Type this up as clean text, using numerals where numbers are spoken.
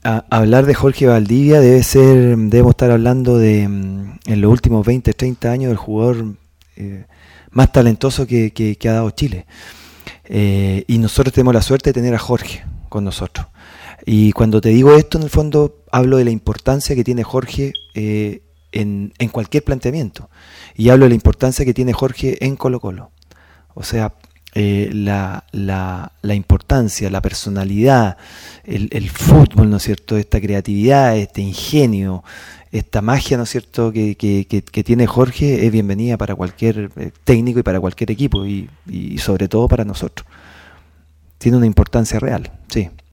Hablar de Jorge Valdivia debemos estar hablando de, en los últimos 20, 30 años, del jugador más talentoso que ha dado Chile. Y nosotros tenemos la suerte de tener a Jorge con nosotros. Y cuando te digo esto, en el fondo, hablo de la importancia que tiene Jorge en cualquier planteamiento. Y hablo de la importancia que tiene Jorge en Colo-Colo. O sea, la importancia, la personalidad, el fútbol, ¿no es cierto? Esta creatividad, este ingenio, esta magia, ¿no es cierto?, que tiene Jorge es bienvenida para cualquier técnico y para cualquier equipo y sobre todo para nosotros. Tiene una importancia real, sí.